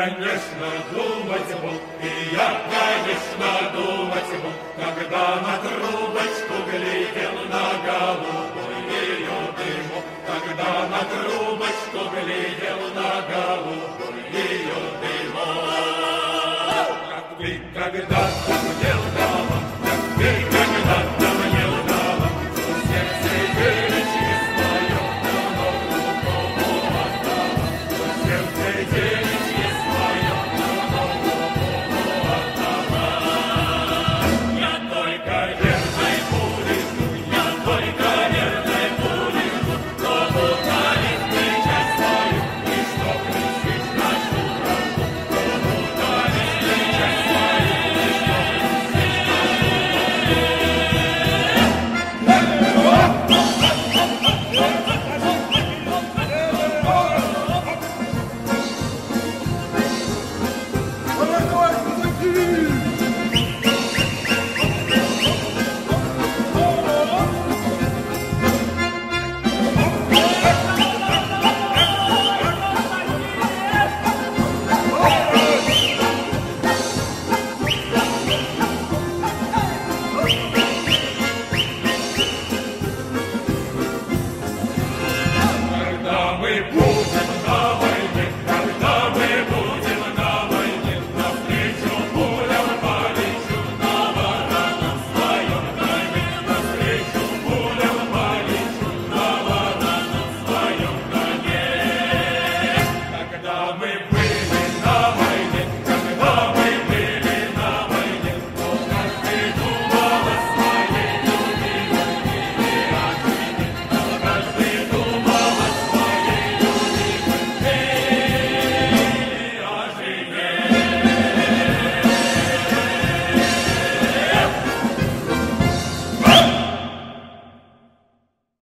конечно, думать буду, и я, конечно, думать буду, когда на трубочку глядел на голубой ее дымок, когда на трубочку глядел на голубой ее дымок. Как ты когда